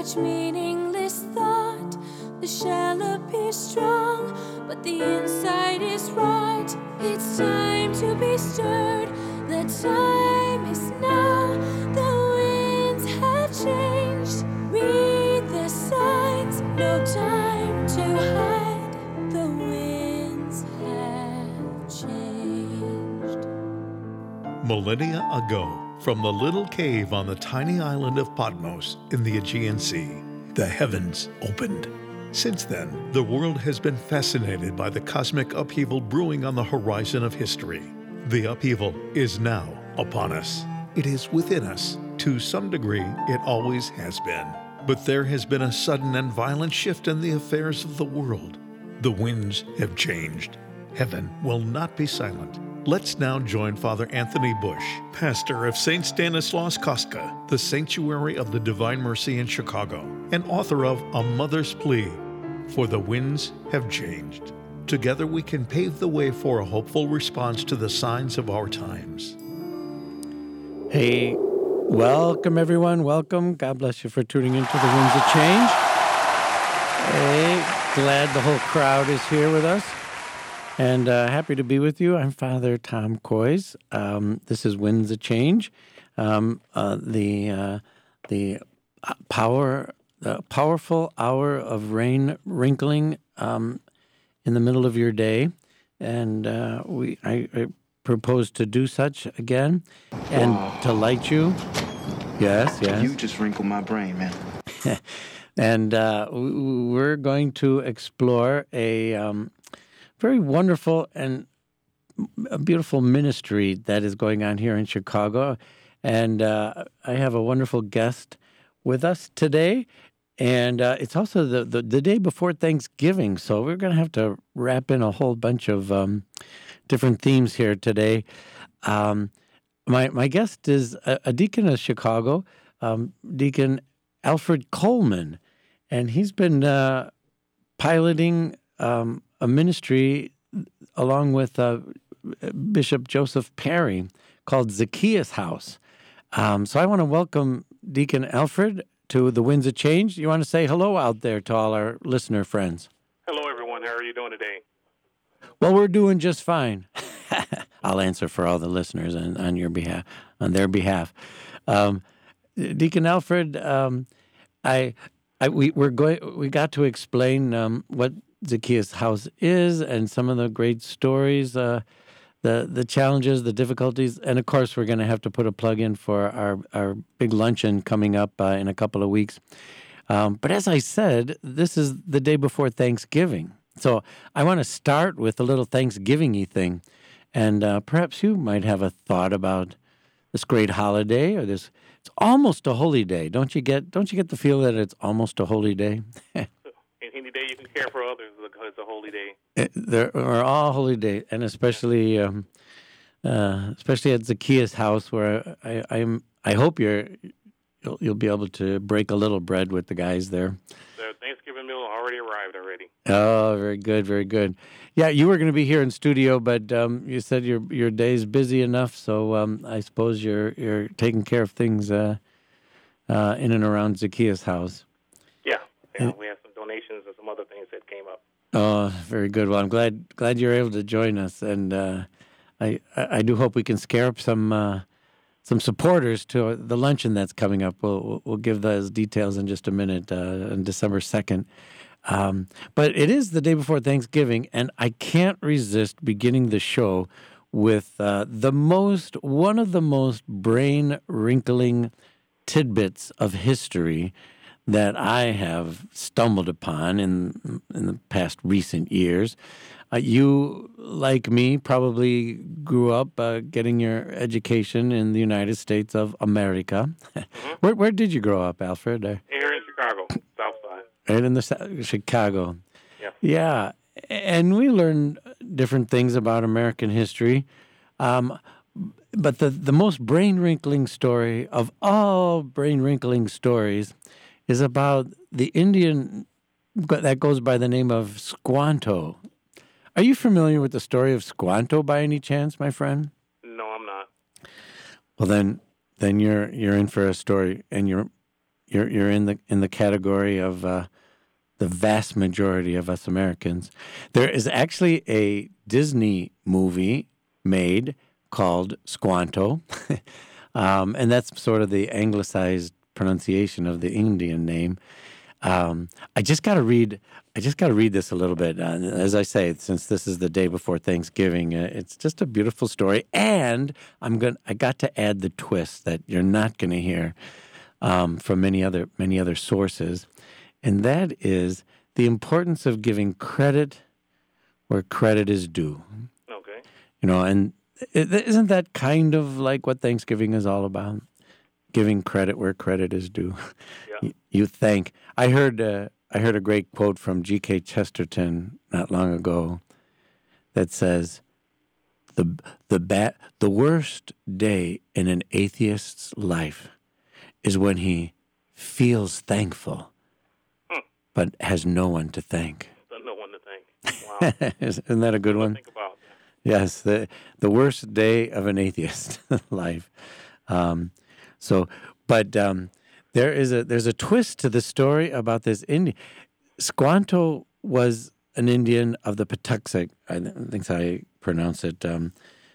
each meaningless thought. The shell appears strong, but the inside is rot. It's time to be stirred. The time is now. The winds have changed. Read the signs. No time to hide. The winds have changed. Millennia ago, from the little cave on the tiny island of Patmos in the Aegean Sea, the heavens opened. Since then, the world has been fascinated by the cosmic upheaval brewing on the horizon of history. The upheaval is now upon us. It is within us. To some degree, it always has been. But there has been a sudden and violent shift in the affairs of the world. The winds have changed. Heaven will not be silent. Let's now join Father Anthony Bush, pastor of St. Stanislaus Kostka, the Sanctuary of the Divine Mercy in Chicago, and author of A Mother's Plea, For the Winds Have Changed. Together we can pave the way for a hopeful response to the signs of our times. Hey, welcome everyone. Welcome. God bless you for tuning into The Winds of Change. Hey, glad the whole crowd is here with us. And happy to be with you. I'm Father Tom Coys. This is Winds of Change, the powerful hour of rain wrinkling in the middle of your day, and I propose to do such again, and to light you. Yes. You just wrinkled my brain, man. And we're going to explore a very wonderful and a beautiful ministry that is going on here in Chicago. And I have a wonderful guest with us today. And it's also the day before Thanksgiving. So we're going to have to wrap in a whole bunch of different themes here today. My guest is a deacon of Chicago, Deacon Alfred Coleman. And he's been piloting a ministry along with Bishop Joseph Perry called Zacchaeus House. So I want to welcome Deacon Alfred to the Winds of Change. You want to say hello out there to all our listener friends? Hello, everyone. How are you doing today? Well, we're doing just fine. I'll answer for all the listeners on your behalf, on their behalf. Deacon Alfred, we got to explain what Zacchaeus House is and some of the great stories, the challenges, the difficulties, and of course we're going to have to put a plug in for our big luncheon coming up in a couple of weeks. But as I said, this is the day before Thanksgiving, so I want to start with a little Thanksgiving-y thing, and perhaps you might have a thought about this great holiday or this. It's almost a holy day, don't you get the feel that it's almost a holy day? Any day you can care for others, it's a holy day. There are all holy days, and especially at Zacchaeus House, where I hope you'll be able to break a little bread with the guys there. The Thanksgiving meal already arrived already. Oh, very good, very good. Yeah, you were going to be here in studio, but you said your day's busy enough, so I suppose you're taking care of things in and around Zacchaeus House. Yeah, we have some donations and some other things that came up. Oh, very good. Well, I'm glad you're able to join us, and I do hope we can scare up some supporters to the luncheon that's coming up. We'll give those details in just a minute on December 2nd. But it is the day before Thanksgiving, and I can't resist beginning the show with one of the most brain-wrinkling tidbits of history that I have stumbled upon in the past recent years. You, like me, probably grew up getting your education in the United States of America. Mm-hmm. Where did you grow up, Alfred? Here in Chicago, South Side. Right in the Chicago. Yeah. Yeah, and we learned different things about American history. But the most brain-wrinkling story of all brain-wrinkling stories is about the Indian that goes by the name of Squanto. Are you familiar with the story of Squanto by any chance, my friend? No, I'm not. Well, then you're in for a story, and you're in the category of the vast majority of us Americans. There is actually a Disney movie made called Squanto, and that's sort of the anglicized pronunciation of the Indian name. I just got to read this a little bit. As I say, since this is the day before Thanksgiving, it's just a beautiful story, and I got to add the twist that you're not going to hear from many other sources, and that is the importance of giving credit where credit is due. Okay. And isn't that kind of like what Thanksgiving is all about? Giving credit where credit is due. Yeah. You thank. I heard a great quote from G.K. Chesterton not long ago that says, "The worst day in an atheist's life is when he feels thankful, but has no one to thank." No one to thank. Wow. Isn't that a good one? Think about that. Yes, the worst day of an atheist life. There's a twist to the story about this Indian. Squanto was an Indian of the Patuxet. I think that's how I pronounce it. The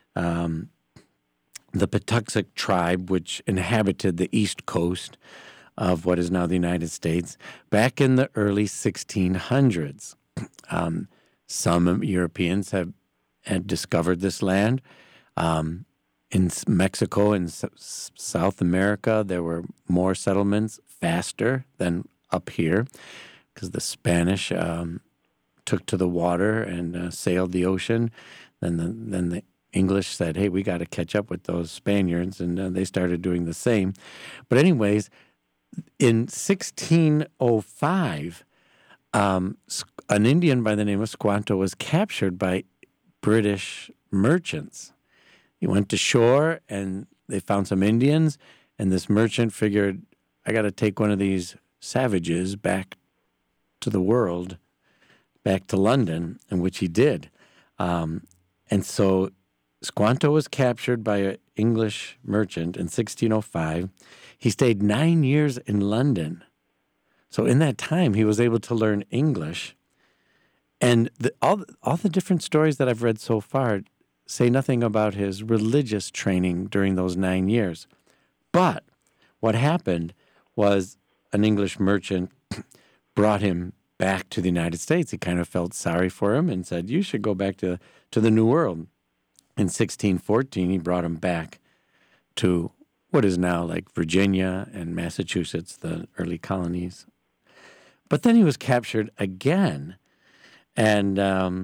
Patuxet tribe, which inhabited the east coast of what is now the United States, back in the early 1600s. Some Europeans had discovered this land. In Mexico and South America, there were more settlements faster than up here because the Spanish took to the water and sailed the ocean. Then the English said, hey, we got to catch up with those Spaniards, and they started doing the same. But anyways, in 1605, an Indian by the name of Squanto was captured by British merchants. He went to shore, and they found some Indians, and this merchant figured, I got to take one of these savages back to the world, back to London, and which he did. And so Squanto was captured by an English merchant in 1605. He stayed 9 years in London. So in that time, he was able to learn English. And all the different stories that I've read so far say nothing about his religious training during those 9 years. But what happened was an English merchant brought him back to the United States. He kind of felt sorry for him and said, you should go back to the New World. In 1614, he brought him back to what is now like Virginia and Massachusetts, the early colonies. But then he was captured again and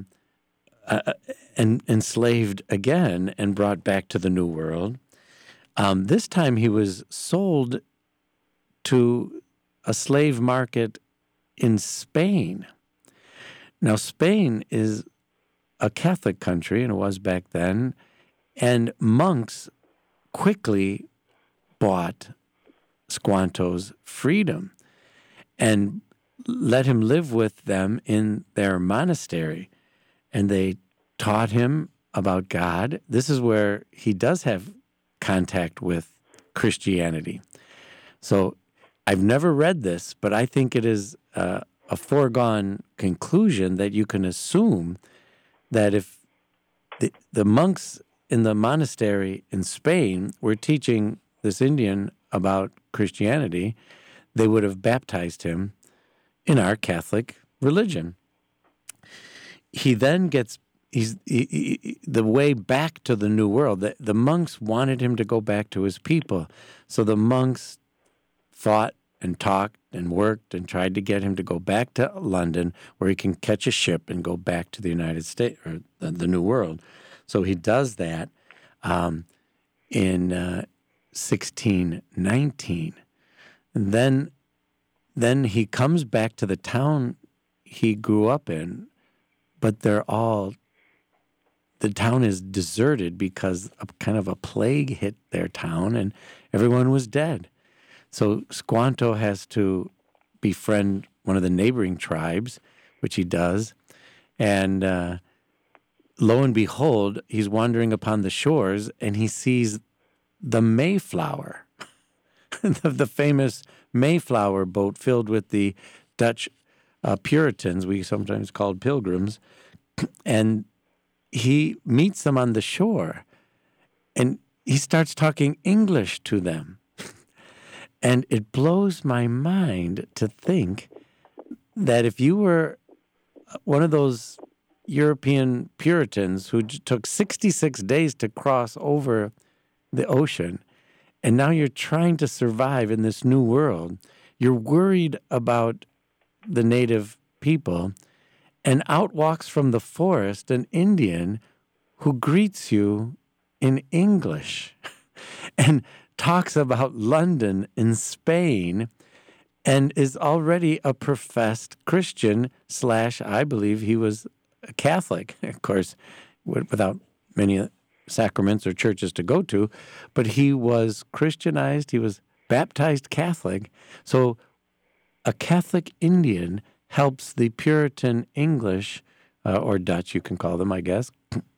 enslaved again and brought back to the New World. This time he was sold to a slave market in Spain. Now, Spain is a Catholic country, and it was back then, and monks quickly bought Squanto's freedom and let him live with them in their monastery. And they taught him about God. This is where he does have contact with Christianity. So I've never read this, but I think it is a foregone conclusion that you can assume that if the monks in the monastery in Spain were teaching this Indian about Christianity, they would have baptized him in our Catholic religion. He then gets the way back to the New World. The monks wanted him to go back to his people. So the monks fought and talked and worked and tried to get him to go back to London where he can catch a ship and go back to the United States or the New World. So he does that in 1619. And then he comes back to the town he grew up in, but the town is deserted because kind of a plague hit their town and everyone was dead. So Squanto has to befriend one of the neighboring tribes, which he does. And lo and behold, he's wandering upon the shores and he sees the Mayflower. the famous Mayflower boat filled with the Dutch Puritans, we sometimes called pilgrims, and he meets them on the shore, and he starts talking English to them. And it blows my mind to think that if you were one of those European Puritans who took 66 days to cross over the ocean, and now you're trying to survive in this new world, you're worried about the native people, and out walks from the forest an Indian who greets you in English and talks about London in Spain and is already a professed Christian / I believe he was a Catholic, of course, without many sacraments or churches to go to, but he was Christianized, he was baptized Catholic. So a Catholic Indian helps the Puritan English, or Dutch, you can call them, I guess,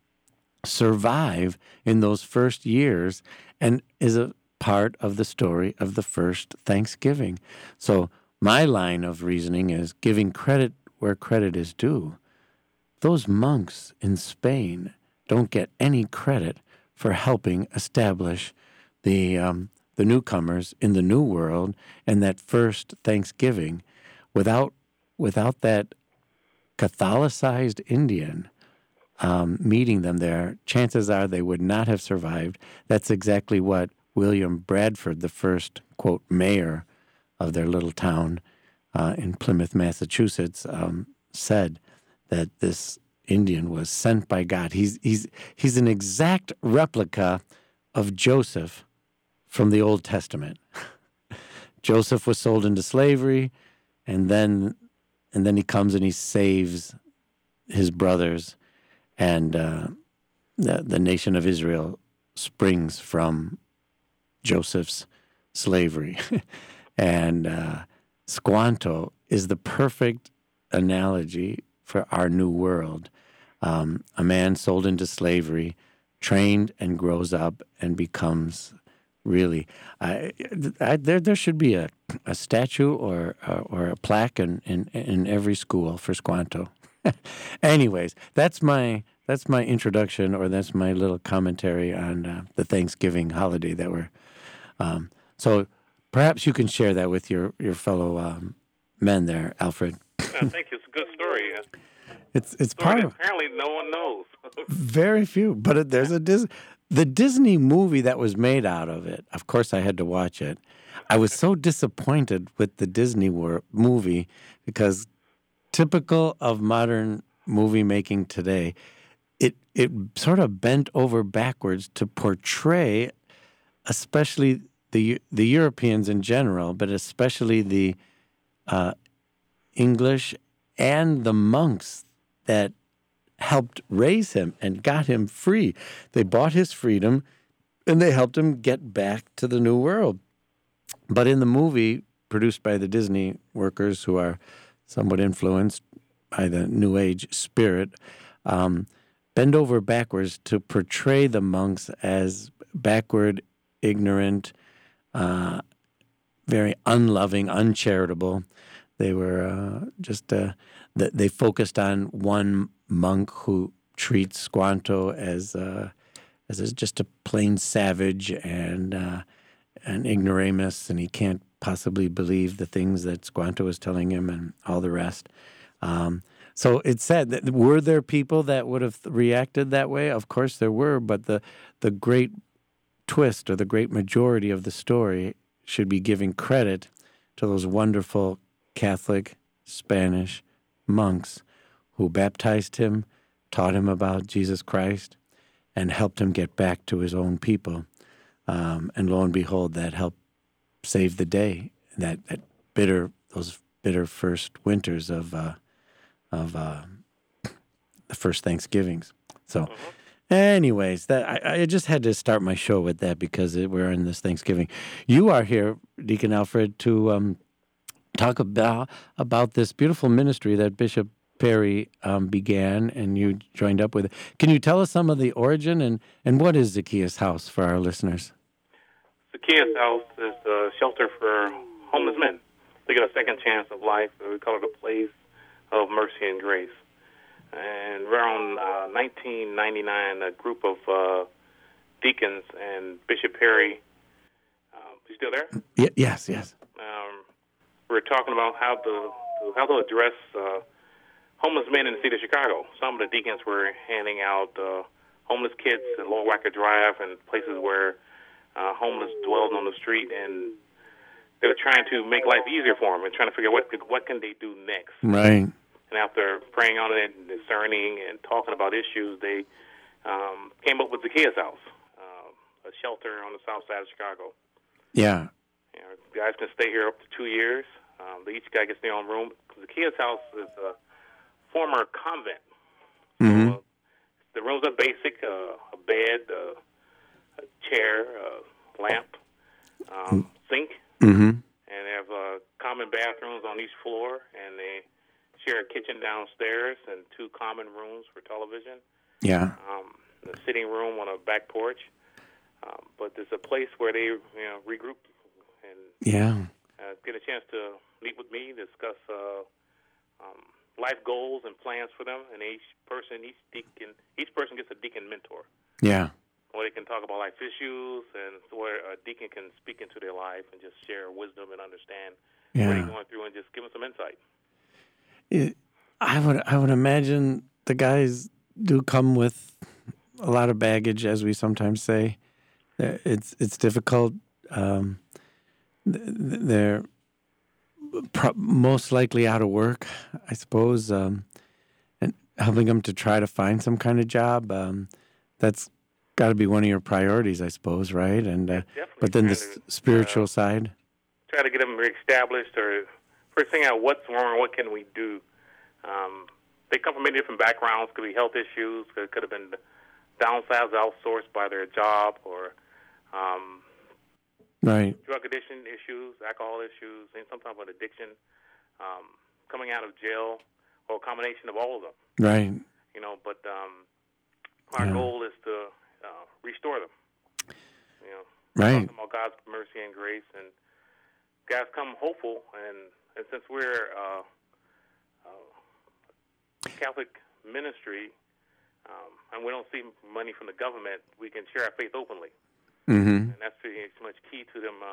survive in those first years and is a part of the story of the first Thanksgiving. So my line of reasoning is giving credit where credit is due. Those monks in Spain don't get any credit for helping establish the newcomers in the New World and that first Thanksgiving. Without that Catholicized Indian meeting them there, chances are they would not have survived. That's exactly what William Bradford, the first, quote, mayor of their little town in Plymouth, Massachusetts, said, that this Indian was sent by God. He's an exact replica of Joseph from the Old Testament. Joseph was sold into slavery, and then he comes and he saves his brothers, and the nation of Israel springs from Joseph's slavery. And Squanto is the perfect analogy for our new world. A man sold into slavery, trained and grows up and becomes really. There should be a statue or a plaque in every school for Squanto. Anyways, that's my introduction, or that's my little commentary on the Thanksgiving holiday that we're. So perhaps you can share that with your fellow men there, Alfred. I think it's a good story. It's part of. Apparently, no one knows. Very few, but there's the Disney movie that was made out of it. Of course, I had to watch it. I was so disappointed with the Disney movie because, typical of modern movie making today, it sort of bent over backwards to portray, especially the Europeans in general, but especially the English and the monks that helped raise him and got him free. They bought his freedom, and they helped him get back to the New World. But in the movie, produced by the Disney workers, who are somewhat influenced by the New Age spirit, bend over backwards to portray the monks as backward, ignorant, very unloving, uncharitable. They were they focused on one monk who treats Squanto as just a plain savage and an ignoramus, and he can't possibly believe the things that Squanto is telling him and all the rest. So it's said that were there people that would have reacted that way? Of course there were, but the great twist, or the great majority of the story, should be giving credit to those wonderful Catholic Spanish monks who baptized him, taught him about Jesus Christ, and helped him get back to his own people. And lo and behold, that helped save the day. Those bitter first winters of the first Thanksgivings. So, anyways, I just had to start my show with that because we're in this Thanksgiving. You are here, Deacon Alfred, to talk about this beautiful ministry that Bishop Perry began, and you joined up with it. Can you tell us some of the origin and what is Zacchaeus House for our listeners? Zacchaeus House is a shelter for homeless men. They get a second chance of life. We call it a place of mercy and grace. And around 1999, a group of deacons and Bishop Perry, you still there? Yes. We were talking about how to address homeless men in the city of Chicago. Some of the deacons were handing out homeless kids at Lower Wacker Drive and places where homeless dwelled on the street, and they were trying to make life easier for them and trying to figure out what can they do next. Right. And after praying on it and discerning and talking about issues, they came up with Zacchaeus House, a shelter on the south side of Chicago. Yeah. Guys can stay here up to 2 years. Each guy gets their own room. Zacchaeus House is a former convent. Mm-hmm. So, the rooms are basic, a bed, a chair, a lamp, sink, Mm-hmm. and they have common bathrooms on each floor, and they share a kitchen downstairs and 2 common rooms for television. Yeah. The sitting room on a back porch. But it's a place where they regroup and get a chance to meet with me, discuss life goals and plans for them, and each person gets a deacon mentor. Yeah. Where they can talk about life issues, and where a deacon can speak into their life and just share wisdom and understand what they're going through and just give them some insight. I would imagine the guys do come with a lot of baggage, as we sometimes say. It's difficult. They're most likely out of work, I suppose, and helping them to try to find some kind of job. That's got to be one of your priorities, I suppose, right? And but then the spiritual side. Try to get them reestablished, or first thing out what's wrong, what can we do. They come from many different backgrounds. Could be health issues. Could have been downsized, outsourced by their job, or right. Drug addiction issues, alcohol issues, and some type of addiction, coming out of jail, or a combination of all of them. Right. But our goal is to restore them. Right. Talking about God's mercy and grace, and guys come hopeful, and since we're Catholic ministry, and we don't see money from the government, we can share our faith openly. Mm-hmm. And that's pretty much key to them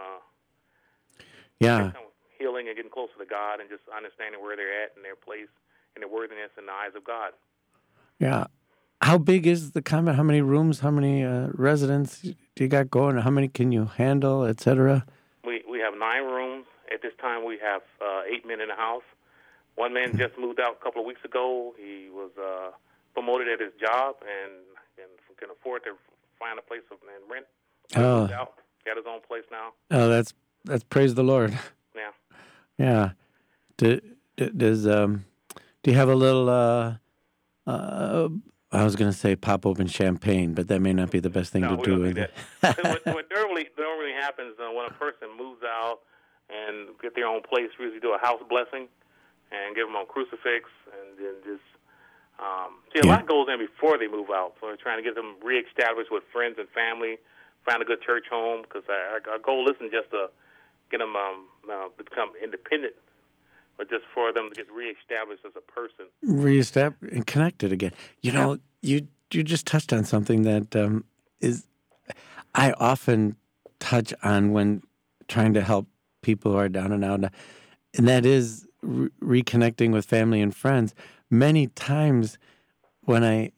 healing and getting closer to God, and just understanding where they're at and their place and their worthiness in the eyes of God. Yeah. How big is the convent? How many rooms, how many residents do you got going? How many can you handle, et cetera? We have 9 rooms. At this time, we have 8 men in the house. One man just moved out a couple of weeks ago. He was promoted at his job and can afford to find a place and rent. He moved out. Got his own place now. Oh, that's praise the Lord. Yeah. Yeah. Do you have a little? I was going to say pop open champagne, but that may not be the best thing to do. Don't do that. What normally happens when a person moves out and get their own place, we usually do a house blessing and give them a crucifix, and then just a lot goes in before they move out. So we're trying to get them reestablished with friends and family, find a good church home, because our goal isn't just to get them become independent, but just for them to get reestablished as a person. Reestablished and connected again. You just touched on something that is I often touch on when trying to help people who are down and out, and that is reconnecting with family and friends. Many times when I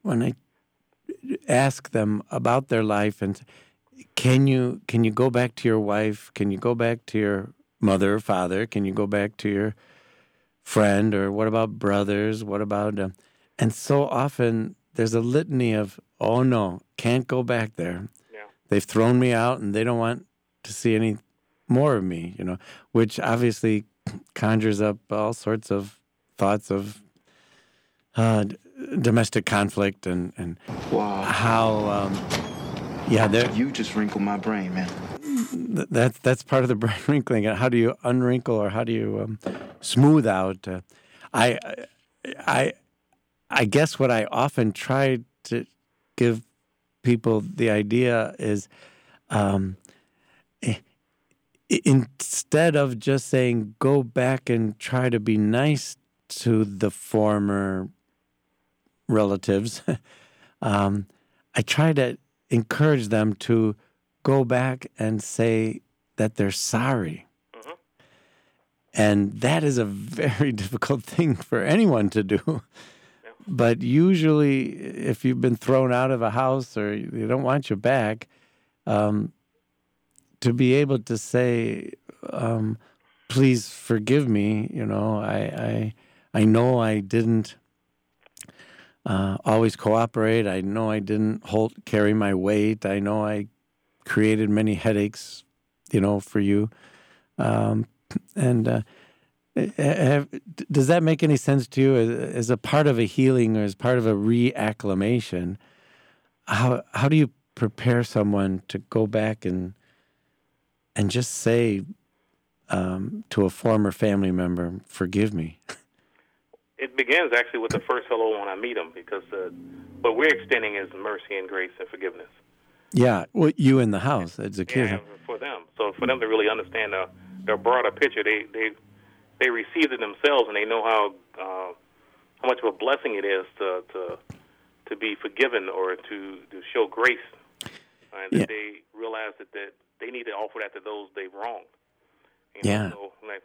ask them about their life and can you go back to your wife? Can you go back to your mother or father? Can you go back to your friend? Or what about brothers? What about and so often there's a litany of, oh no, can't go back there. Yeah. They've thrown me out and they don't want to see any more of me, which obviously conjures up all sorts of thoughts of domestic conflict and Wow. how You just wrinkled my brain, man. that's part of the brain wrinkling. How do you unwrinkle, or how do you smooth out? I guess what I often try to give people the idea is instead of just saying, go back and try to be nice to the former relatives, I try to encourage them to go back and say that they're sorry. Mm-hmm. And that is a very difficult thing for anyone to do. Yeah. But usually, if you've been thrown out of a house or they don't want you back, to be able to say, please forgive me, I know I didn't always cooperate. I know I didn't carry my weight. I know I created many headaches, for you. Does that make any sense to you as a part of a healing or as part of a reacclimation? How do you prepare someone to go back and just say to a former family member, forgive me? It begins actually with the first hello when I meet them, because what we're extending is mercy and grace and forgiveness. Yeah, well, you in the house as a kid. Yeah, for them. So for them to really understand the broader picture, they received it themselves, and they know how much of a blessing it is to be forgiven or to show grace, and that they realize that they need to offer that to those they've wronged. So like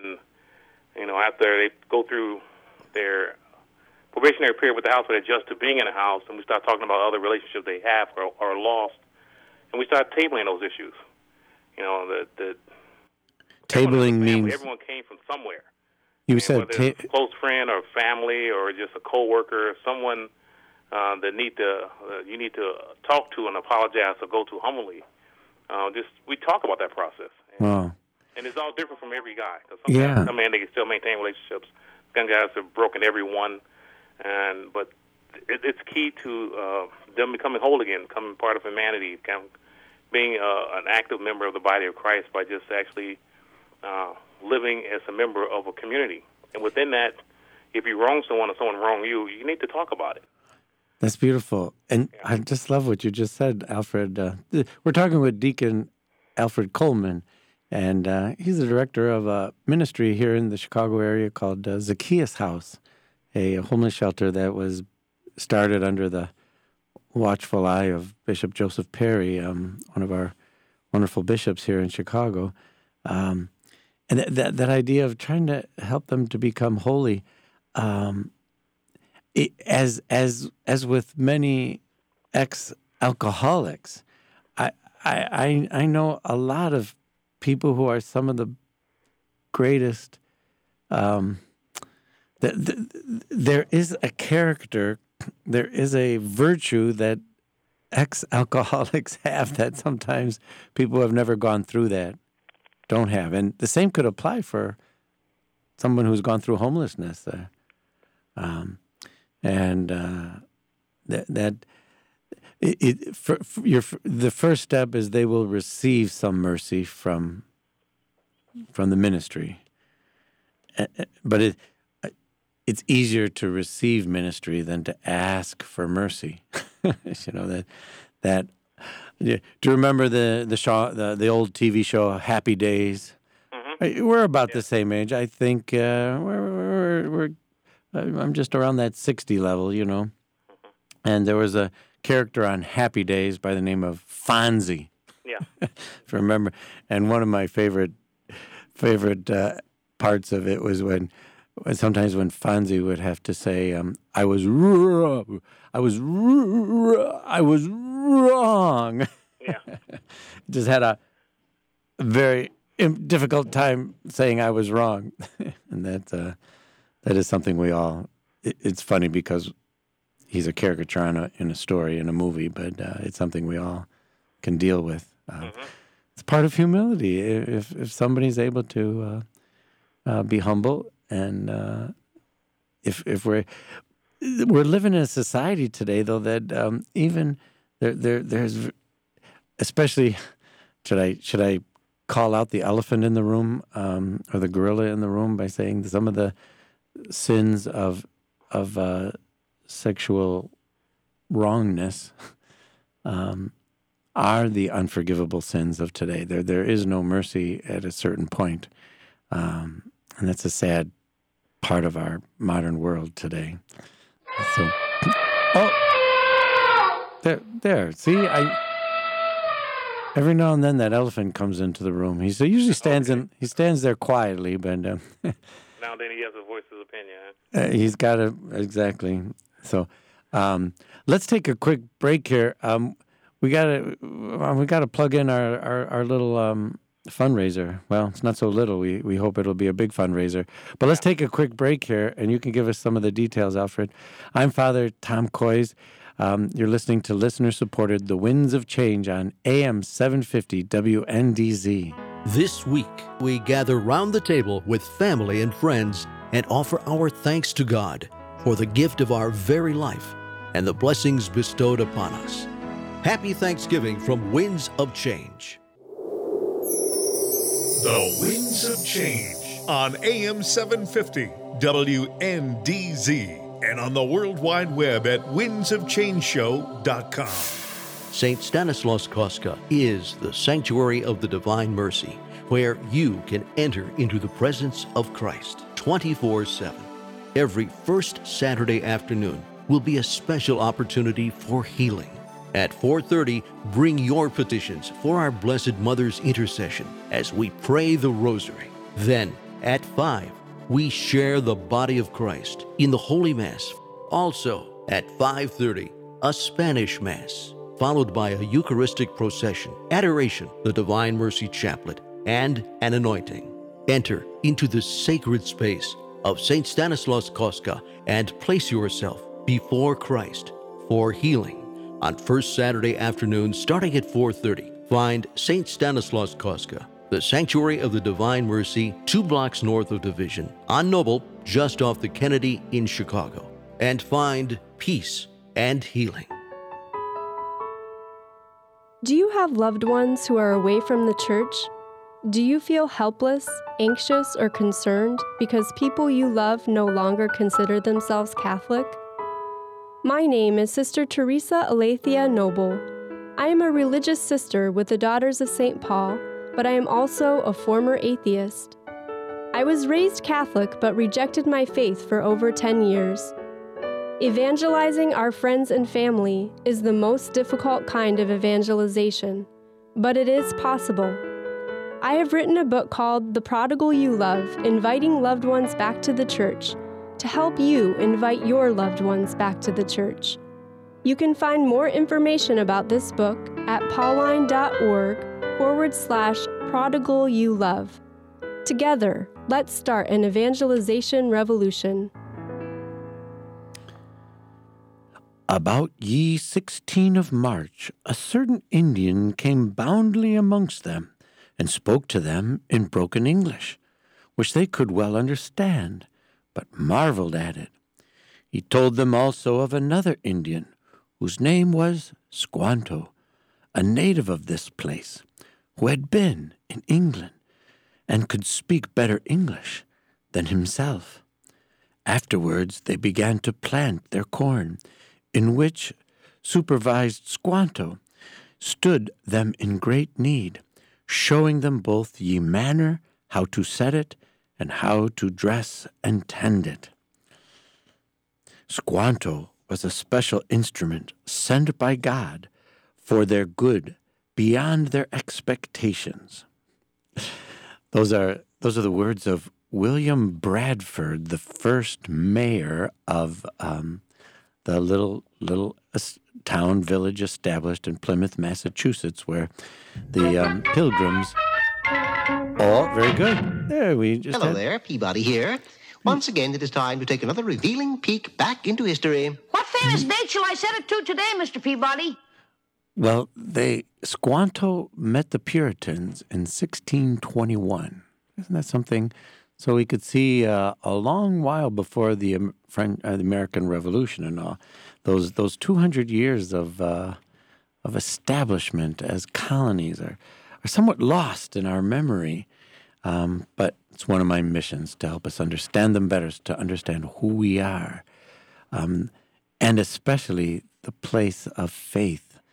after they go through their probationary period with the house, where they adjust to being in a house, and we start talking about other relationships they have or lost, and we start tabling those issues. The tabling means everyone came from somewhere. You said whether it's a close friend or family or just a coworker, someone that you need to talk to and apologize or go to humbly. We talk about that process. And it's all different from every guy. Cause some men, they can still maintain relationships. Some guys have broken every one, but it's key to them becoming whole again, becoming part of humanity, being an active member of the body of Christ by just actually living as a member of a community. And within that, if you wrong someone or someone wrong you, you need to talk about it. That's beautiful. And I just love what you just said, Alfred. We're talking with Deacon Alfred Coleman, and he's the director of a ministry here in the Chicago area called Zacchaeus House, a homeless shelter that was started under the watchful eye of Bishop Joseph Perry, one of our wonderful bishops here in Chicago. And that idea of trying to help them to become holy, as with many ex-alcoholics, I know a lot of people who are some of the greatest. There is a character, there is a virtue that ex-alcoholics have that sometimes people who have never gone through that don't have. And the same could apply for someone who's gone through homelessness. The first step is they will receive some mercy from the ministry. But it's easier to receive ministry than to ask for mercy. Do you remember the old TV show Happy Days? Mm-hmm. We're about the same age, I think. I'm just around that 60 level, Mm-hmm. And there was a character on Happy Days by the name of Fonzie. Yeah. If you remember, and one of my favorite parts of it was when Fonzie would have to say, I was wrong. Yeah. Just had a very difficult time saying I was wrong. And that is something we all, it's funny because he's a caricature in a story, in a movie, but it's something we all can deal with. It's part of humility. If somebody's able to be humble, and if we're living in a society today, though, that even there's especially should I call out the elephant in the room or the gorilla in the room by saying some of the sins of sexual wrongness are the unforgivable sins of today. There is no mercy at a certain point. And that's a sad part of our modern world today. So, there. See, every now and then that elephant comes into the room. He usually stands he stands there quietly, but now and then he has a voice of opinion. He's got exactly. So, let's take a quick break here. We gotta plug in our little fundraiser. Well, it's not so little. We hope it'll be a big fundraiser. But let's take a quick break here, and you can give us some of the details, Alfred. I'm Father Tom Coys. You're listening to listener-supported The Winds of Change on AM 750 WNDZ. This week, we gather round the table with family and friends and offer our thanks to God for the gift of our very life and the blessings bestowed upon us. Happy Thanksgiving from Winds of Change. The Winds of Change on AM 750 WNDZ and on the World Wide Web at windsofchangeshow.com. St. Stanislaus Kostka is the sanctuary of the Divine Mercy, where you can enter into the presence of Christ 24/7. Every first Saturday afternoon will be a special opportunity for healing. At 4:30, bring your petitions for our Blessed Mother's intercession as we pray the Rosary. Then, at 5, we share the body of Christ in the Holy Mass. Also, at 5:30, a Spanish Mass, followed by a Eucharistic procession, adoration, the Divine Mercy Chaplet, and an anointing. Enter into the sacred space of St. Stanislaus Kostka and place yourself before Christ for healing. On first Saturday afternoon, starting at 4:30, find St. Stanislaus Kostka, the Sanctuary of the Divine Mercy, 2 blocks north of Division, on Noble, just off the Kennedy in Chicago, and find peace and healing. Do you have loved ones who are away from the church? Do you feel helpless, anxious, or concerned because people you love no longer consider themselves Catholic? My name is Sister Teresa Alethea Noble. I am a religious sister with the Daughters of St. Paul, but I am also a former atheist. I was raised Catholic but rejected my faith for over 10 years. Evangelizing our friends and family is the most difficult kind of evangelization, but it is possible. I have written a book called The Prodigal You Love, Inviting Loved Ones Back to the Church, to help you invite your loved ones back to the church. You can find more information about this book at pauline.org/prodigalyouLove. Together, let's start an evangelization revolution. About ye 16 of March, a certain Indian came boundly amongst them, and spoke to them in broken English, which they could well understand, but marveled at it. He told them also of another Indian, whose name was Squanto, a native of this place, who had been in England, and could speak better English than himself. Afterwards they began to plant their corn, in which supervised Squanto stood them in great need, showing them both ye manner how to set it, and how to dress and tend it. Squanto was a special instrument sent by God for their good beyond their expectations. Those are the words of William Bradford, the first mayor of the little town village established in Plymouth, Massachusetts, where the Pilgrims. Oh, very good. There we just. Hello there, Peabody here. Once again, it is time to take another revealing peek back into history. What famous date shall I set it to today, Mr. Peabody? Well, Squanto met the Puritans in 1621. Isn't that something? So we could see a long while before the American Revolution and all those 200 years of establishment as colonies are somewhat lost in our memory. But it's one of my missions to help us understand them better, to understand who we are, and especially the place of faith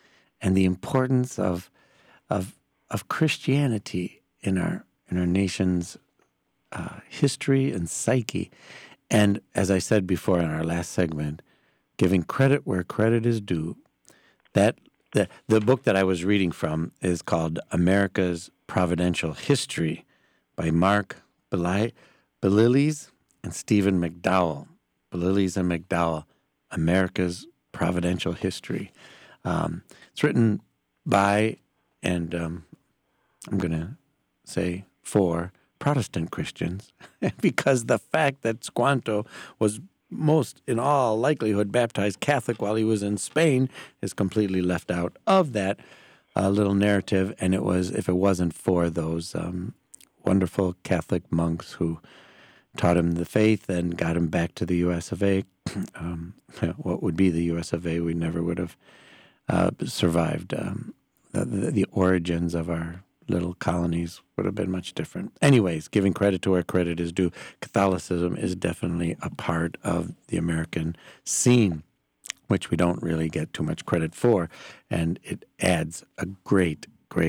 and the importance of Christianity in our nation's history and psyche. And as I said before in our last segment, giving credit where credit is due. That the book that I was reading from is called America's Providential History by Mark Bililis and Stephen McDowell. Bililis and McDowell, America's Providential History. It's written by, and I'm going to say for, Protestant Christians, because the fact that Squanto was most, in all likelihood, baptized Catholic while he was in Spain is completely left out of that little narrative. And it was, if it wasn't for those wonderful Catholic monks who taught him the faith and got him back to the U.S. of A., what would be the U.S. of A., we never would have survived. The origins of our little colonies would have been much different. Anyways, giving credit to where credit is due, Catholicism is definitely a part of the American scene, which we don't really get too much credit for, and it adds a great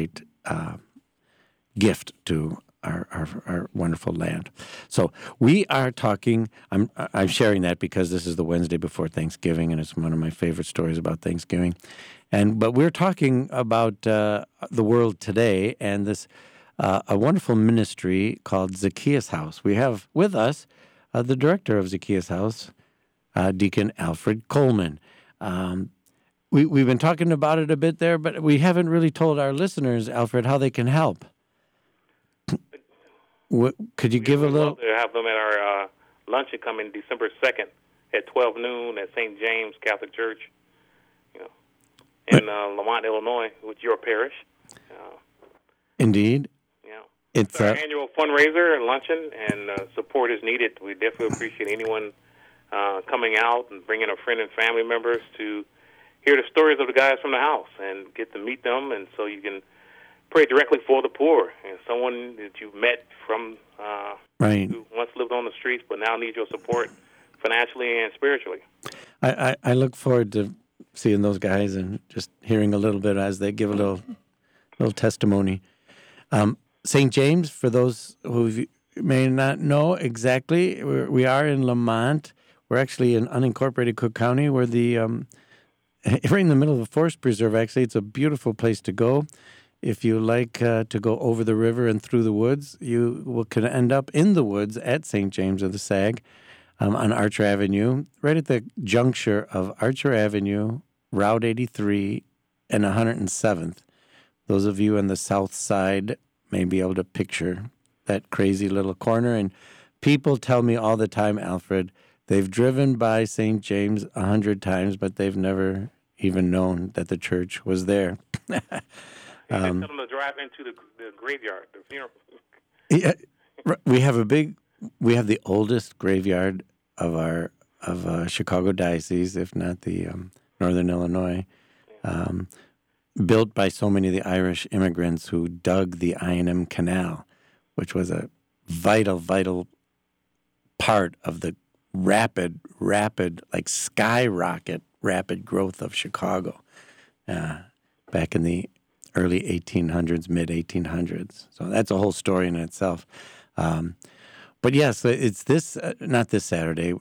gift to our wonderful land. So we are talking, I'm sharing that because this is the Wednesday before Thanksgiving, and it's one of my favorite stories about Thanksgiving. But we're talking about the world today, and this a wonderful ministry called Zacchaeus House. We have with us the director of Zacchaeus House, Deacon Alfred Coleman. We've been talking about it a bit there, but we haven't really told our listeners, Alfred, how they can help. Could you give a little? We'd love to have them at our luncheon coming December 2nd at 12 noon at St. James Catholic Church, in Lamont, Illinois, with your parish. Indeed. It's our annual fundraiser and luncheon, and support is needed. We definitely appreciate anyone coming out and bringing a friend and family members to hear the stories of the guys from the house and get to meet them, and so you can pray directly for the poor and someone that you met from who once lived on the streets but now needs your support financially and spiritually. I look forward to seeing those guys and just hearing a little bit as they give a little testimony. St. James, for those who may not know exactly, we are in Lamont. We're actually in unincorporated Cook County. We're right in the middle of a forest preserve, actually. It's a beautiful place to go. If you like to go over the river and through the woods, you can end up in the woods at St. James of the Sag on Archer Avenue, right at the juncture of Archer Avenue, Route 83, and 107th. Those of you on the south side may be able to picture that crazy little corner. And people tell me all the time, Alfred, they've driven by St. James 100 times, but they've never even known that the church was there. Tell them to drive into the graveyard, the funeral. Yeah, we have the oldest graveyard of Chicago Diocese, if not the Northern Illinois, built by so many of the Irish immigrants who dug the I&M Canal, which was a vital part of the rapid, like skyrocket, rapid growth of Chicago back in the early 1800s, mid 1800s. So that's a whole story in itself. But yes, it's not this Saturday.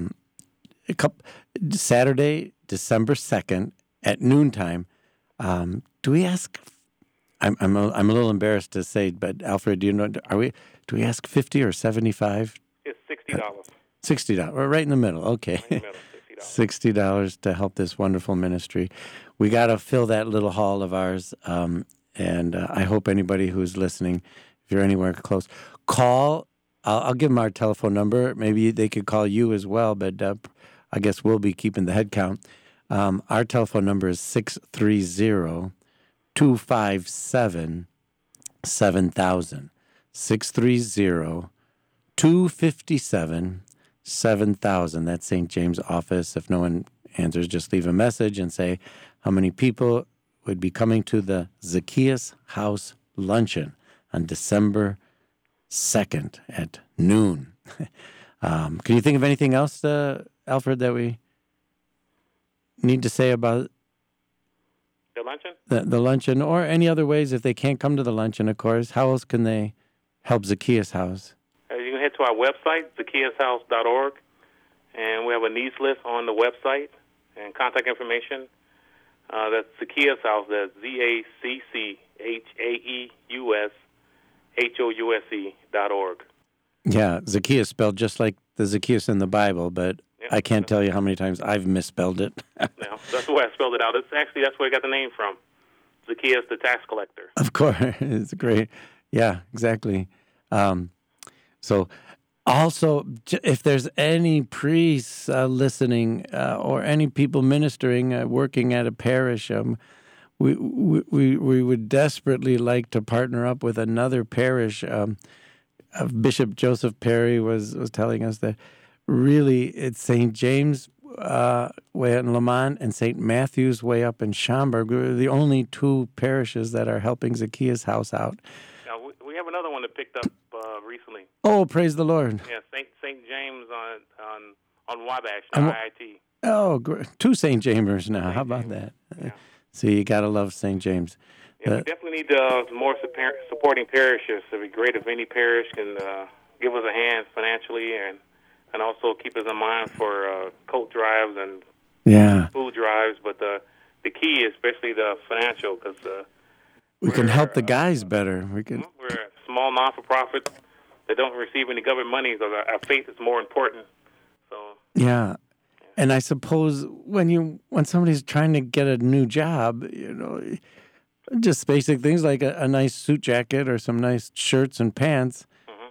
Saturday, December 2nd at noontime. Do we ask? I'm a little embarrassed to say, but Alfred, do you know? Do we ask $50 or $75? It's $60. $60. We're right in the middle. Okay. Right in the middle, $60 to help this wonderful ministry. We got to fill that little hall of ours, and I hope anybody who's listening, if you're anywhere close, call. I'll give them our telephone number. Maybe they could call you as well, but I guess we'll be keeping the head count. Our telephone number is 630-257-7000. 630-257-7000. That's St. James office. If no one answers, just leave a message and say how many people would be coming to the Zacchaeus House Luncheon on December 2nd at noon. Can you think of anything else, Alfred, that we need to say about The luncheon? The luncheon, or any other ways if they can't come to the luncheon, of course. How else can they help Zacchaeus House? You can head to our website, ZacchaeusHouse.org, and we have a needs list on the website and contact information. That's Zacchaeus House. That's ZACCHAEUSHOUSE.org. Yeah, Zacchaeus spelled just like the Zacchaeus in the Bible, but I can't tell you how many times I've misspelled it. No, that's the way I spelled it out. That's where I got the name from. Zacchaeus the tax collector. Of course. It's great. Yeah, exactly. So also, if there's any priests listening or any people ministering, working at a parish, we would desperately like to partner up with another parish. Bishop Joseph Perry was telling us that really it's St. James way in Lamont and St. Matthew's way up in Schaumburg. We're the only two parishes that are helping Zacchaeus House out. Now, we have another one that picked up recently. Oh, praise the Lord. Yeah, St. James on Wabash, IIT. Oh, great. Two St. Jamers now. How about that? Yeah. So you got to love St. James. Yeah, we definitely need more supporting parishes. It'd be great if any parish can give us a hand financially and also keep us in mind for coat drives and food drives. But the key is especially the financial, because we can help the guys better. We're a small non-for-profit that don't receive any government money, so our faith is more important. So yeah. And I suppose when somebody's trying to get a new job, just basic things like a nice suit jacket or some nice shirts and pants,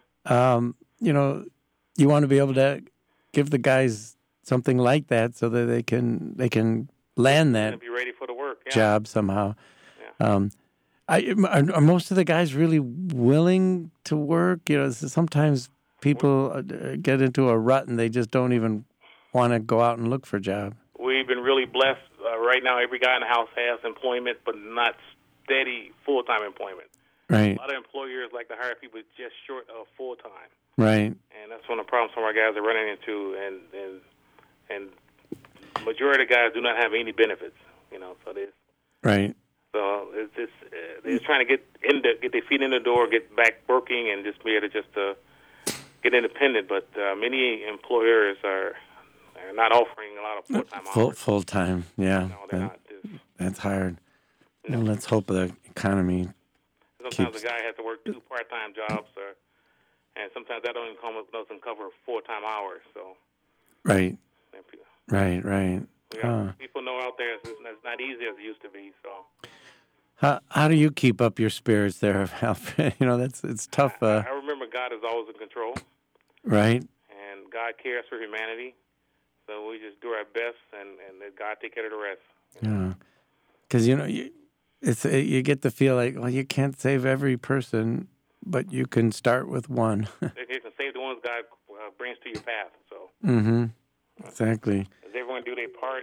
you want to be able to give the guys something like that so that they can land that be ready for the work, job somehow. Yeah. Are most of the guys really willing to work? Sometimes people get into a rut and they just don't even want to go out and look for a job. We've been really blessed. Right now, every guy in the house has employment, but not steady full-time employment. Right. A lot of employers like to hire people just short of full-time. Right. And that's one of the problems some of our guys are running into, and majority of the guys do not have any benefits, so there's... Right. So they're just trying to get their feet in the door, get back working, and just be able to get independent. But many employers are not offering a lot of full-time hours. Full-time, yeah. No, they're not. That's hard. No. Let's hope the economy Sometimes the guy has to work 2 part-time jobs, and sometimes that doesn't cover full-time hours. So. Right. Right. People know out there it's not easy as it used to be. So. How do you keep up your spirits there, Alfred? It's tough. I remember God is always in control. Right. And God cares for humanity. So we just do our best, and let God take care of the rest. Yeah. Because, you get the feel like, well, you can't save every person, but you can start with one. You can save the ones God brings to your path. So. Mm-hmm. Exactly. Does everyone do their part?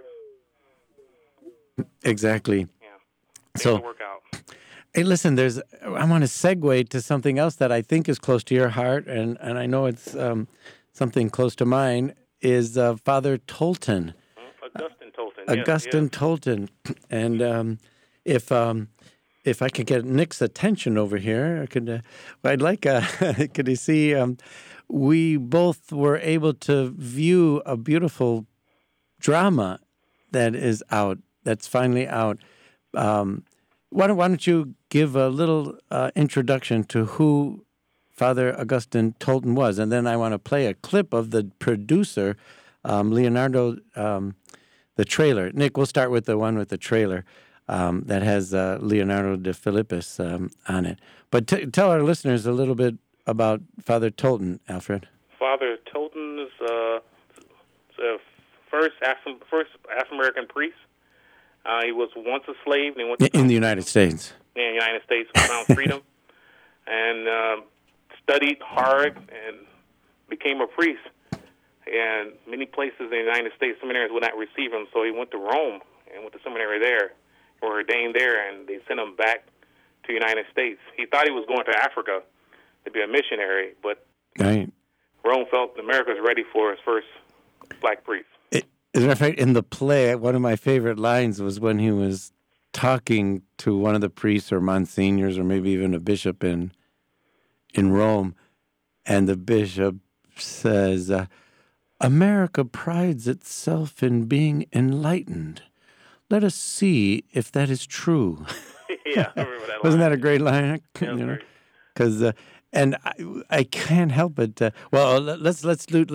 Exactly. Yeah. So, work out. Hey, listen, I want to segue to something else that I think is close to your heart, and I know it's something close to mine, is Father Tolton. Augustine Tolton. Augustine Tolton. And if I could get Nick's attention over here, I'd like, could you see, we both were able to view a beautiful drama that is out, that's finally out. Why don't you give a little introduction to who Father Augustine Tolton was, and then I want to play a clip of the producer, Leonardo, the trailer. Nick, we'll start with the one with the trailer that has Leonardo de Philippis on it. But tell our listeners a little bit about Father Tolton, Alfred. Father Tolton is the first Afro-American priest. He was once a slave. And he went in the United States. In the United States, found freedom, and studied hard and became a priest. And many places in the United States, seminaries would not receive him, so he went to Rome and went to seminary there, or ordained there, and they sent him back to the United States. He thought he was going to Africa to be a missionary, but Rome felt America was ready for his first black priest. As a matter of fact, in the play, one of my favorite lines was when he was talking to one of the priests or monsignors or maybe even a bishop in Rome, and the bishop says, America prides itself in being enlightened. Let us see if that is true. Yeah, I remember that line. Wasn't that a great line? Yeah, Because and I can't help it. Well, let's do.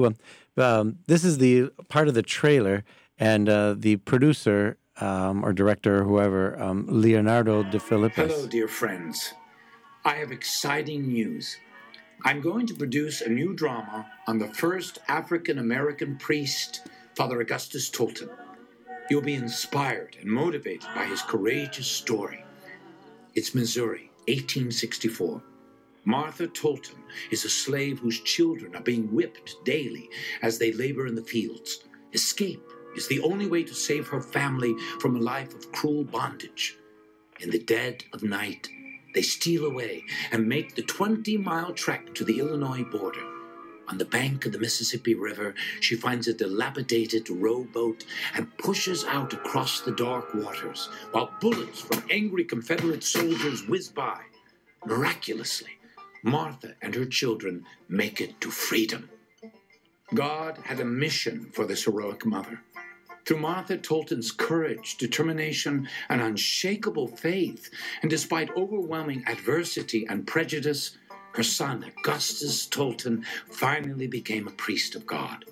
This is the part of the trailer, and the producer or director or whoever, Leonardo De Filippis. Hello, dear friends. I have exciting news. I'm going to produce a new drama on the first African-American priest, Father Augustus Tolton. You'll be inspired and motivated by his courageous story. It's Missouri, 1864. Martha Tolton is a slave whose children are being whipped daily as they labor in the fields. Escape is the only way to save her family from a life of cruel bondage. In the dead of night, they steal away and make the 20-mile trek to the Illinois border. On the bank of the Mississippi River, she finds a dilapidated rowboat and pushes out across the dark waters, while bullets from angry Confederate soldiers whiz by. Miraculously, Martha and her children make it to freedom. God had a mission for this heroic mother. Through Martha Tolton's courage, determination, and unshakable faith, and despite overwhelming adversity and prejudice, her son, Augustus Tolton, finally became a priest of God.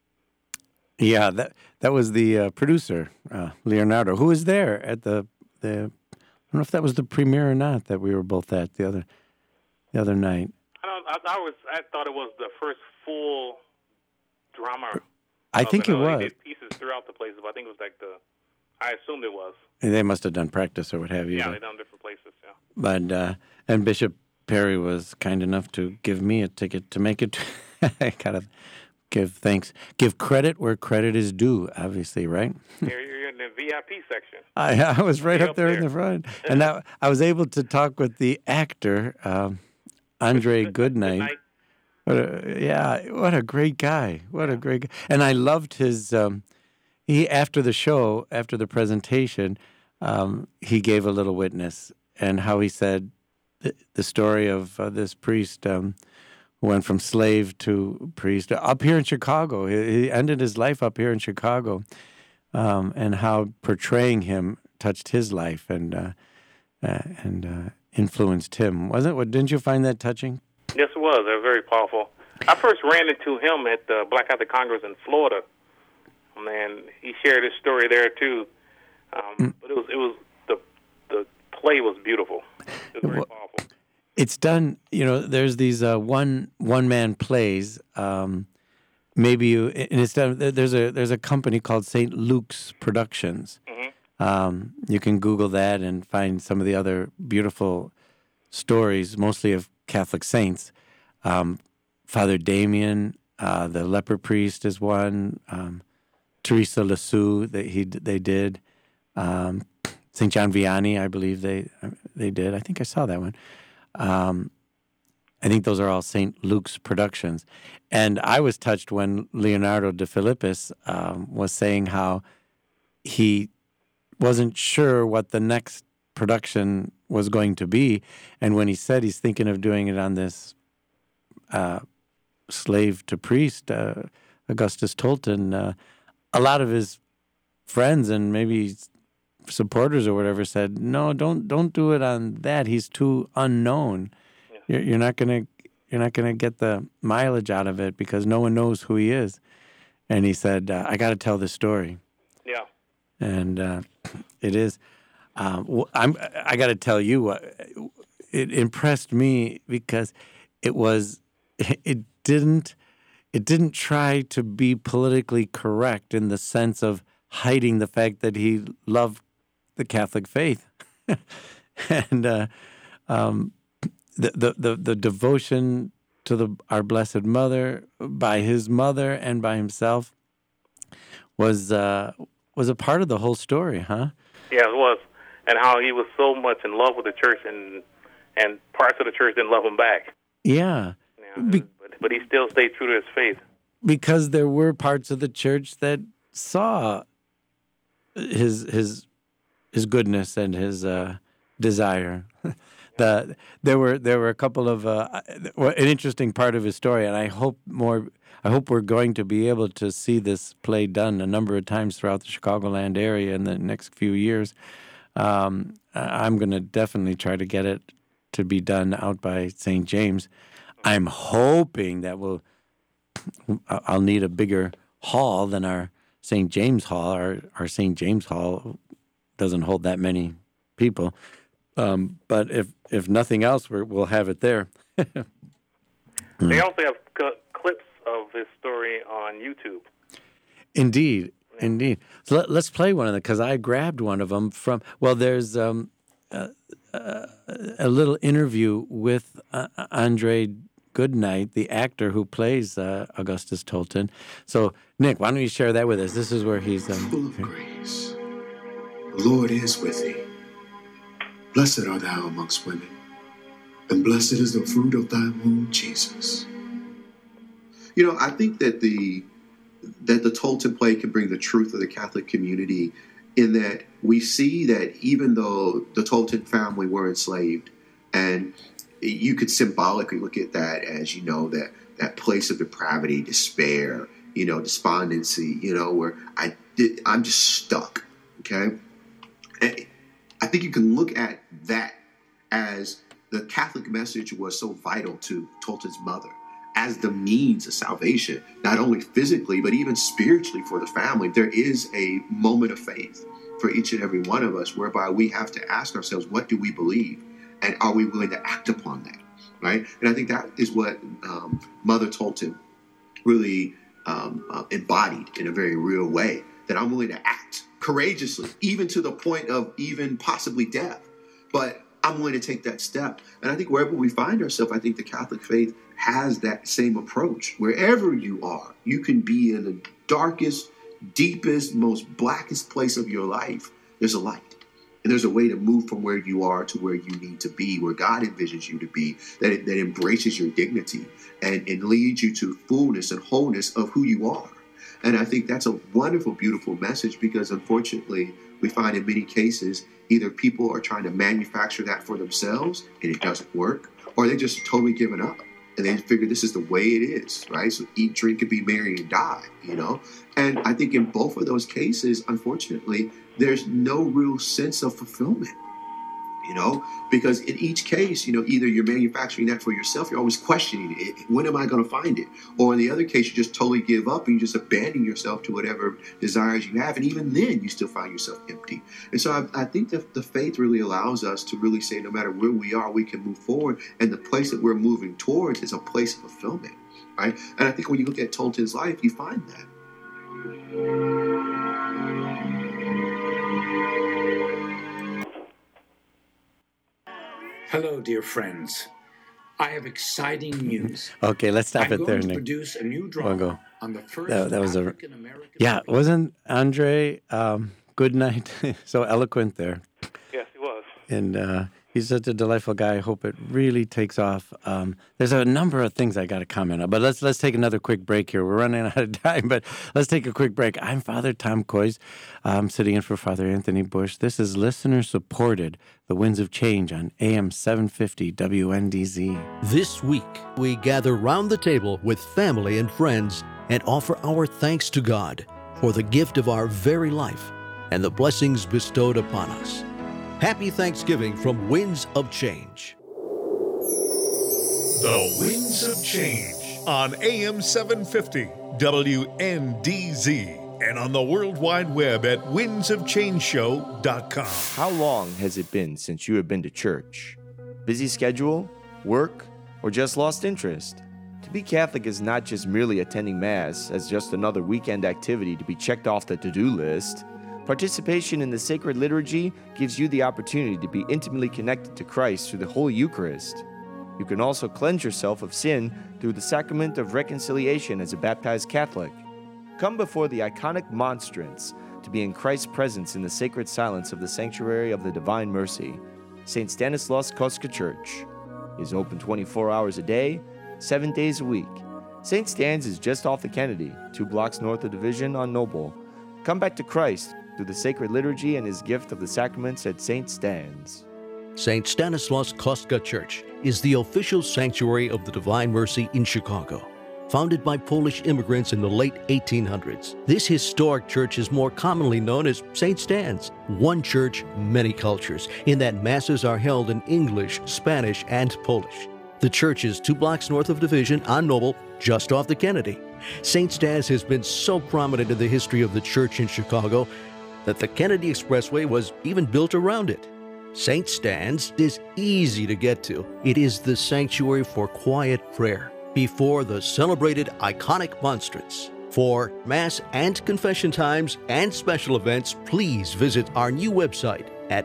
Yeah, that was the producer, Leonardo, who was there at the. I don't know if that was the premiere or not that we were both at the other night. I thought it was the first full drama. I think it was. They did pieces throughout the places, but I think it was I assumed it was. They must have done practice or what have you. Yeah, they done different places. Yeah. But and Bishop Perry was kind enough to give me a ticket to make it. I gotta give thanks, give credit where credit is due. Obviously, right? You're in the VIP section. I was right up there in the front, and now I was able to talk with the actor Andre Goodnight. What a great guy! What a great guy! And I loved his. He after the show, after the presentation, he gave a little witness and how he said the story of this priest who went from slave to priest up here in Chicago. He ended his life up here in Chicago, and how portraying him touched his life and influenced him. Wasn't it? Didn't you find that touching? Yes, it was. They were very powerful. I first ran into him at the Black Catholic Congress in Florida, and he shared his story there too. But it was the play was beautiful. It was very powerful. It's done. There's these one man plays. Maybe you and it's done. There's a company called St. Luke's Productions. Mm-hmm. You can Google that and find some of the other beautiful stories, mostly of Catholic saints. Father Damien, the leper priest, is one. Teresa Lisieux, they did. St. John Vianney, I believe they did. I think I saw that one. I think those are all St. Luke's Productions. And I was touched when Leonardo De Filippis was saying how he wasn't sure what the next production was going to be. And when he said he's thinking of doing it on this slave to priest, Augustus Tolton, a lot of his friends and maybe supporters or whatever said, no, don't do it on that. He's too unknown. Yeah. You're not gonna get the mileage out of it because no one knows who he is. And he said, I got to tell this story. Yeah. And it is. I got to tell you, it impressed me because it didn't try to be politically correct in the sense of hiding the fact that he loved the Catholic faith, and the devotion to our Blessed Mother by his mother and by himself was a part of the whole story, huh? Yeah, it was, and how he was so much in love with the church, and parts of the church didn't love him back. Yeah, but he still stayed true to his faith. Because there were parts of the church that saw his goodness and his desire. There were a couple of an interesting part of his story, and I hope we're going to be able to see this play done a number of times throughout the Chicagoland area in the next few years. I'm going to definitely try to get it to be done out by St. James. I'm hoping that I'll need a bigger hall than our St. James Hall. Our St. James Hall doesn't hold that many people. But if nothing else, we'll have it there. They also have clips of his story on YouTube. Indeed. So let's play one of them, because I grabbed one of them from. Well, there's a little interview with Andre Goodnight, the actor who plays Augustus Tolton. So, Nick, why don't you share that with us? This is where he's full of grace. The Lord is with thee. Blessed art thou amongst women, and blessed is the fruit of thy womb, Jesus. You know, I think that the Tolton play can bring the truth of the Catholic community, in that we see that even though the Tolton family were enslaved, and you could symbolically look at that as, you know, that place of depravity, despair, you know, despondency, you know, where I'm just stuck, okay? And I think you can look at that as the Catholic message was so vital to Tolton's mother as the means of salvation, not only physically, but even spiritually for the family. There is a moment of faith for each and every one of us, whereby we have to ask ourselves, what do we believe? And are we willing to act upon that, right? And I think that is what Mother Tolton really embodied in a very real way, that I'm willing to act courageously, even to the point of even possibly death. But I'm willing to take that step. And I think wherever we find ourselves, I think the Catholic faith has that same approach. Wherever you are, you can be in the darkest, deepest, most blackest place of your life. There's a light. And there's a way to move from where you are to where you need to be, where God envisions you to be, that embraces your dignity and leads you to fullness and wholeness of who you are. And I think that's a wonderful, beautiful message, because unfortunately, we find in many cases, either people are trying to manufacture that for themselves and it doesn't work, or they just totally given up and they figure this is the way it is, right? So eat, drink, and be merry and die, you know? And I think in both of those cases, unfortunately, there's no real sense of fulfillment, you know, because in each case, you know, either you're manufacturing that for yourself, you're always questioning it. When am I going to find it? Or in the other case, you just totally give up and you just abandon yourself to whatever desires you have. And even then, you still find yourself empty. And so I think that the faith really allows us to really say, no matter where we are, we can move forward. And the place that we're moving towards is a place of fulfillment, right? And I think when you look at Tolton's life, you find that. Hello, dear friends. I have exciting news. Okay, let's stop it there, Nick. I'm going to produce a new drama on the first African-American... Yeah, wasn't Andre Goodnight so eloquent there? Yes, he was. And he's such a delightful guy. I hope it really takes off. There's a number of things I got to comment on, but let's take another quick break here. We're running out of time, but let's take a quick break. I'm Father Tom Kois. I'm sitting in for Father Anthony Bush. This is listener-supported, The Winds of Change on AM 750 WNDZ. This week, we gather round the table with family and friends and offer our thanks to God for the gift of our very life and the blessings bestowed upon us. Happy Thanksgiving from Winds of Change. The Winds of Change on AM 750 WNDZ and on the World Wide Web at windsofchangeshow.com. How long has it been since you have been to church? Busy schedule, work, or just lost interest? To be Catholic is not just merely attending Mass as just another weekend activity to be checked off the to-do list. Participation in the sacred liturgy gives you the opportunity to be intimately connected to Christ through the Holy Eucharist. You can also cleanse yourself of sin through the sacrament of reconciliation as a baptized Catholic. Come before the iconic monstrance to be in Christ's presence in the sacred silence of the Sanctuary of the Divine Mercy. St. Stanislaus Kostka Church is open 24 hours a day, 7 days a week. St. Stan's is just off the Kennedy, 2 blocks north of Division on Noble. Come back to Christ through through the sacred liturgy and his gift of the sacraments at St. Stan's. St. Stanislaus Kostka Church is the official sanctuary of the Divine Mercy in Chicago. Founded by Polish immigrants in the late 1800s, this historic church is more commonly known as St. Stan's. One church, many cultures, in that masses are held in English, Spanish, and Polish. The church is 2 blocks north of Division on Noble, just off the Kennedy. St. Stan's has been so prominent in the history of the church in Chicago that the Kennedy Expressway was even built around it. St. Stan's is easy to get to. It is the sanctuary for quiet prayer before the celebrated iconic monstrance. For Mass and confession times and special events, please visit our new website at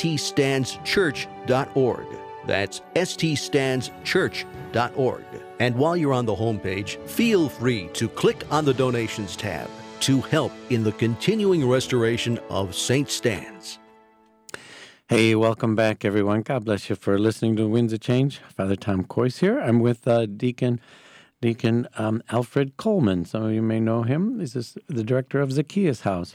ststandschurch.org. That's ststandschurch.org. And while you're on the homepage, feel free to click on the Donations tab to help in the continuing restoration of St. Stan's. Hey, welcome back, everyone. God bless you for listening to Winds of Change. Father Tom Kois here. I'm with Deacon Alfred Coleman. Some of you may know him. This is the director of Zacchaeus House.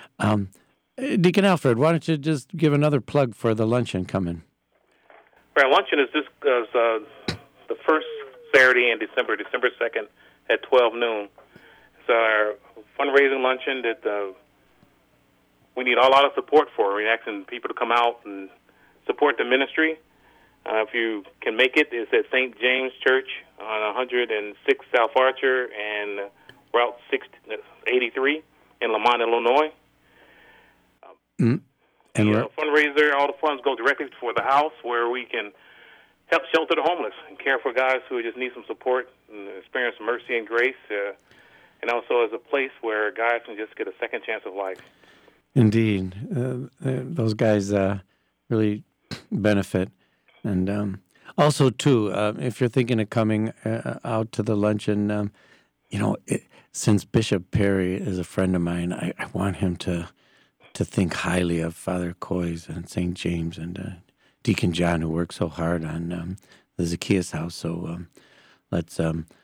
Deacon Alfred, why don't you just give another plug for the luncheon coming? Our luncheon is the first Saturday in December 2nd at 12 noon. It's our fundraising luncheon that we need a lot of support for. We're asking people to come out and support the ministry. If you can make it, it's at St. James Church on 106 South Archer and Route 83 in Lamont, Illinois. And fundraiser, all the funds go directly for the house where we can help shelter the homeless and care for guys who just need some support and experience mercy and grace. And also as a place where guys can just get a second chance of life. Indeed. Those guys really benefit. And also, too, if you're thinking of coming out to the luncheon, since Bishop Perry is a friend of mine, I want him to think highly of Father Kois and St. James and Deacon John, who worked so hard on the Zacchaeus House. So let's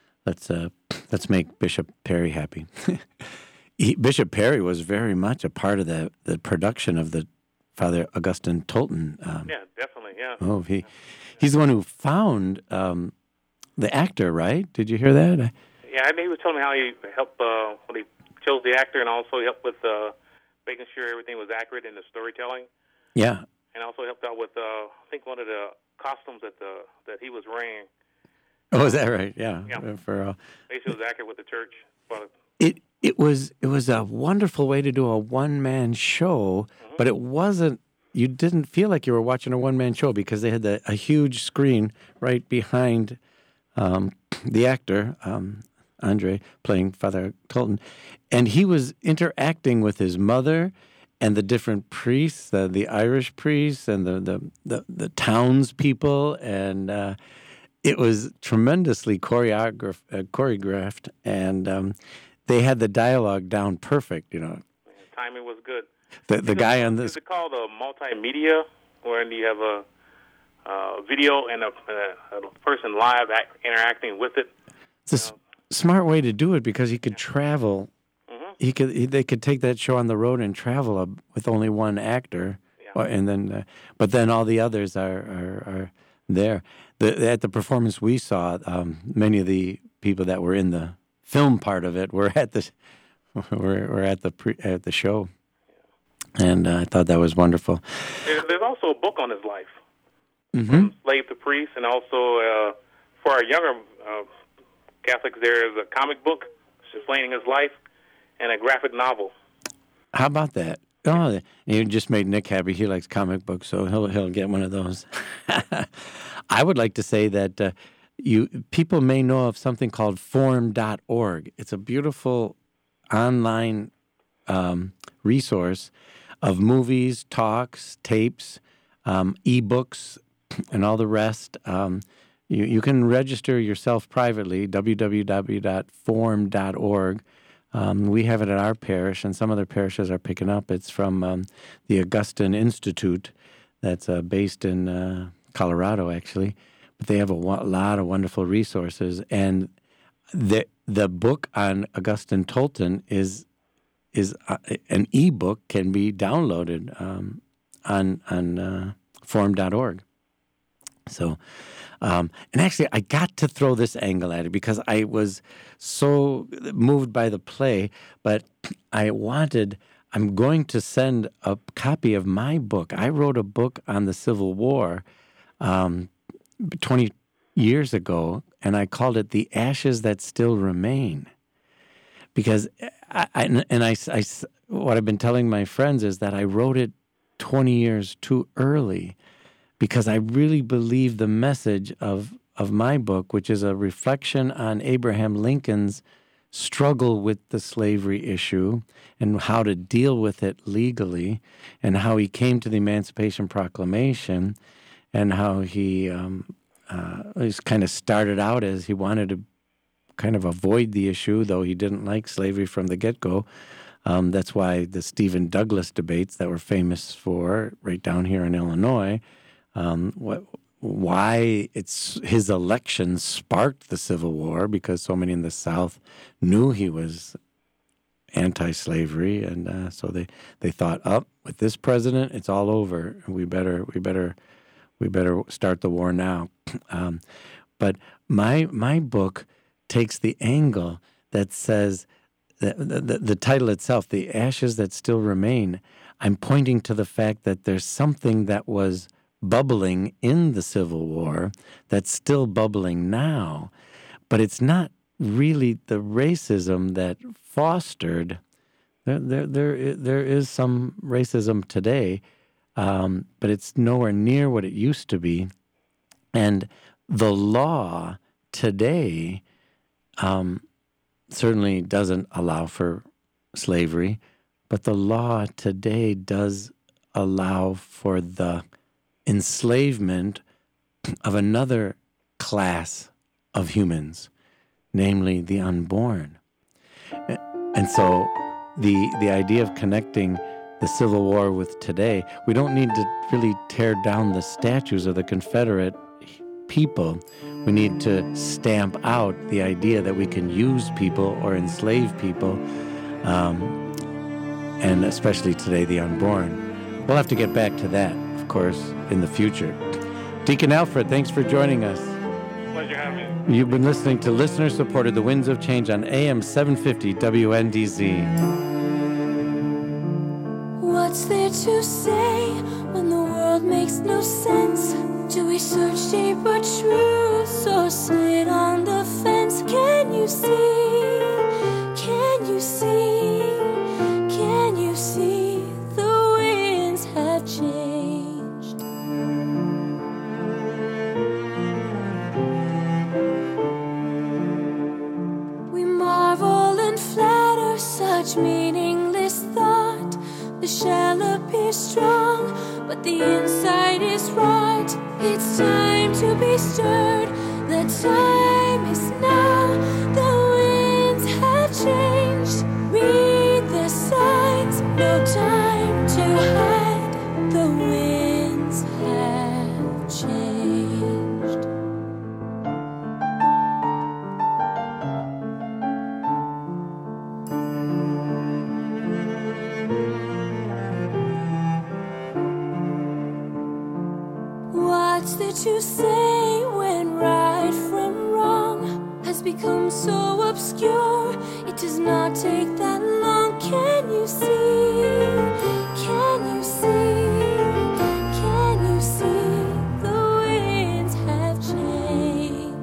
make Bishop Perry happy. Bishop Perry was very much a part of the production of the Father Augustine Tolton. Yeah, definitely, yeah. Oh, he's the one who found the actor, right? Did you hear that? Yeah, he was telling me how he helped when he chose the actor, and also helped with making sure everything was accurate in the storytelling. Yeah. And also helped out with, I think, one of the costumes that he was wearing. Oh, is that right? Yeah. For basically, it was accurate with the church. It was a wonderful way to do a one-man show, but it wasn't. You didn't feel like you were watching a one-man show because they had a huge screen right behind the actor, Andre, playing Father Tolton, and he was interacting with his mother and the different priests, the Irish priests and the townspeople, and it was tremendously choreographed, and they had the dialogue down perfect. Timing was good. The guy on this. Is it called a multimedia, where you have a video and a person live interacting with it? It's a smart way to do it because he could travel. Mm-hmm. They could take that show on the road and travel with only one actor, and then but then all the others are there. At the performance we saw, many of the people that were in the film part of it were at the show, and I thought that was wonderful. There's also a book on his life, From Slave to Priest, and also for our younger Catholics, there is a comic book explaining his life and a graphic novel. How about that? Oh, you just made Nick happy. He likes comic books, so he'll get one of those. I would like to say that people may know of something called form.org. It's a beautiful online resource of movies, talks, tapes, ebooks, and all the rest. You can register yourself privately, www.form.org. We have it at our parish, and some other parishes are picking up. It's from the Augustine Institute that's based in Colorado, actually. But they have a lot of wonderful resources. And the book on Augustine Tolton is is an ebook can be downloaded on forum.org. So, and actually, I got to throw this angle at it because I was so moved by the play, but I'm going to send a copy of my book. I wrote a book on the Civil War 20 years ago, and I called it The Ashes That Still Remain. Because what I've been telling my friends is that I wrote it 20 years too early, because I really believe the message of my book, which is a reflection on Abraham Lincoln's struggle with the slavery issue and how to deal with it legally, and how he came to the Emancipation Proclamation, and how he kind of started out as he wanted to kind of avoid the issue, though he didn't like slavery from the get-go. That's why the Stephen Douglas debates that we're famous for right down here in Illinois, why it's his election sparked the Civil War, because so many in the South knew he was anti-slavery, and so they thought, with this president, it's all over. We better start the war now. But my book takes the angle that says the title itself, The Ashes That Still Remain. I'm pointing to the fact that there's something that was bubbling in the Civil War that's still bubbling now, but it's not really the racism that fostered. There is some racism today, but it's nowhere near what it used to be. And the law today certainly doesn't allow for slavery, but the law today does allow for the enslavement of another class of humans, namely the unborn. And so the idea of connecting the Civil War with today, we don't need to really tear down the statues of the Confederate people. We need to stamp out the idea that we can use people or enslave people, and especially today, the unborn. We'll have to get back to that, of course, in the future. Deacon Alfred, thanks for joining us. Pleasure having me. You've been listening to listener-supported The Winds of Change on AM 750 WNDZ. What's there to say when the world makes no sense? Do we search deeper truths or sit on the fence? Can you see? Can you see? Can you see the winds have changed? We marvel and flatter such meaningless thought. The shell appears strong, but the inside is rot. It's time to be stirred. The time is now. The winds have changed. Read the signs. No time to hide. The winds have changed. What's there to say when right from wrong has become so obscure? It does not take that long. Can you see? Can you see? Can you see the winds have changed?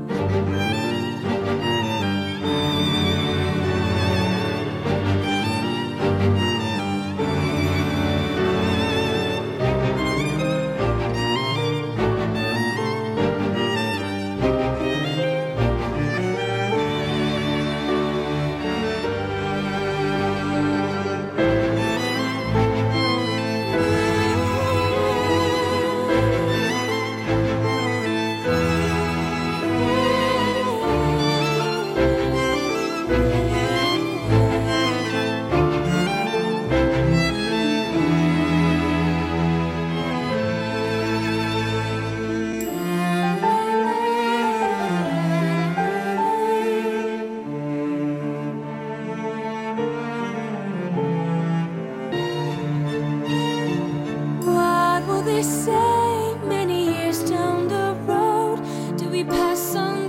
sun